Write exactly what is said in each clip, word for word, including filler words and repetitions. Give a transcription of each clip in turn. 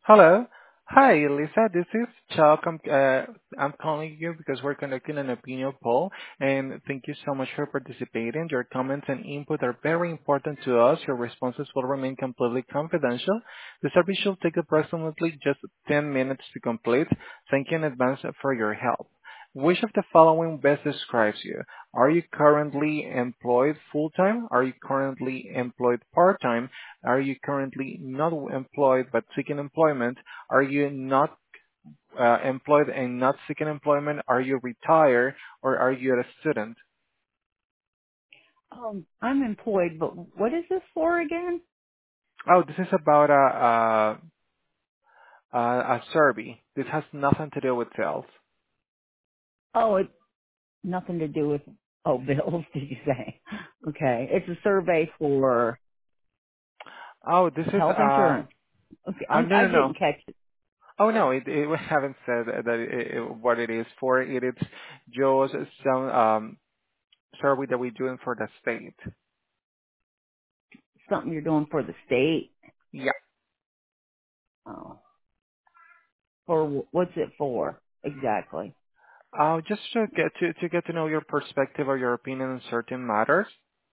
Hello. Hi, Lisa. This is Chuck. I'm, uh, I'm calling you because we're conducting an opinion poll, and thank you so much for participating. Your comments and input are very important to us. Your responses will remain completely confidential. The survey should take approximately just ten minutes to complete. Thank you in advance for your help. Which of the following best describes you? Are you currently employed full-time? Are you currently employed part-time? Are you currently not employed but seeking employment? Are you not uh, employed and not seeking employment? Are you retired or are you a student? Um, I'm employed, but what is this for again? Oh, this is about a, a, a, a survey. This has nothing to do with sales. Oh, it's nothing to do with, oh, bills, did you say? Okay. It's a survey for Oh, this is, health uh, insurance. Okay. uh I'm, no, I no, no. didn't catch it. Oh, no, it, it, we haven't said that it, it, what it is for. It is just some um, survey that we're doing for the state. Something you're doing for the state. Yeah. Oh. For, wh- what's it for? Exactly. Uh, just to get to, to get to know your perspective or your opinion on certain matters.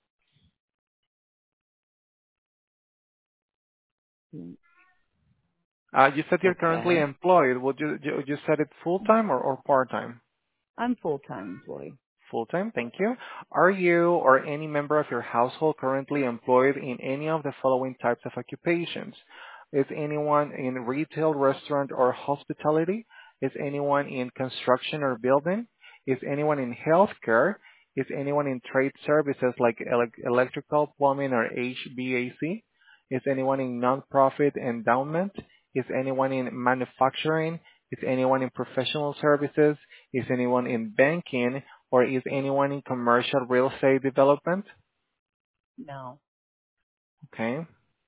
Mm, Uh, you said you're currently Okay. employed. Would you, you, you said it full-time or, or part-time? I'm full-time employee. Full-time, thank you. Are you or any member of your household currently employed in any of the following types of occupations? Is anyone in retail, restaurant, or hospitality? Is anyone in construction or building? Is anyone in healthcare? Is anyone in trade services like elec- electrical, plumbing, or H V A C? Is anyone in nonprofit endowment? Is anyone in manufacturing? Is anyone in professional services? Is anyone in banking? Or is anyone in commercial real estate development? No. Okay.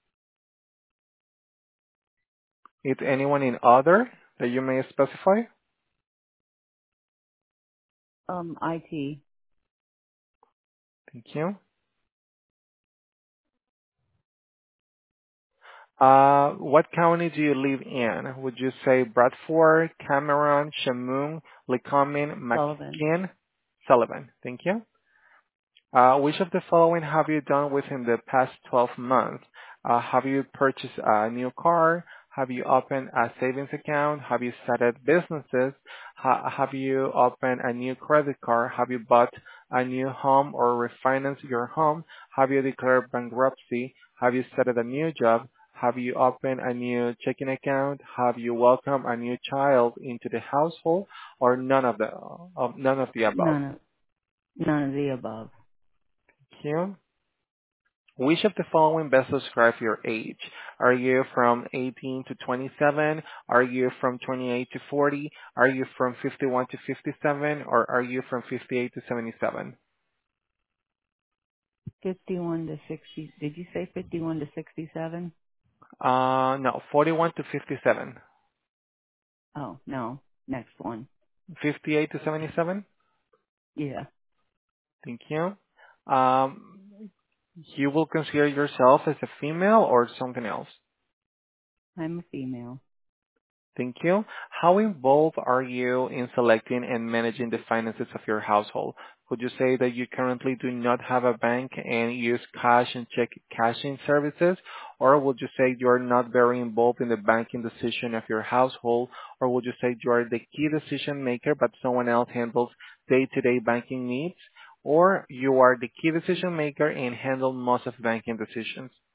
Is anyone in other that you may specify? Um, I T. Thank you. Uh, what county do you live in? Would you say Bradford, Cameron, Chemung, Lycoming, Sullivan. McKean, Sullivan? Thank you. Uh, which of the following have you done within the past twelve months? Uh, have you purchased a new car? Have you opened a savings account? Have you started businesses? Ha- have you opened a new credit card? Have you bought a new home or refinanced your home? Have you declared bankruptcy? Have you started a new job? Have you opened a new checking account? Have you welcomed a new child into the household, or none of the of none of the above? None of, none of the above. Thank you. Which of the following best describe your age? Are you from eighteen to twenty-seven? Are you from twenty-eight to forty? Are you from fifty-one to fifty-seven? Or are you from fifty-eight to seventy-seven? fifty-one to sixty, did you say fifty-one to sixty-seven? Uh, no, forty-one to fifty-seven. Oh, no. Next one. fifty-eight to seventy-seven? Yeah. Thank you. Um, you will consider yourself as a female or something else? I'm a female. Thank you. How involved are you in selecting and managing the finances of your household? Would you say that you currently do not have a bank and use cash and check cashing services? Or would you say you're not very involved in the banking decision of your household? Or would you say you are the key decision maker but someone else handles day-to-day banking needs? Or you are the key decision maker and handle most of banking decisions?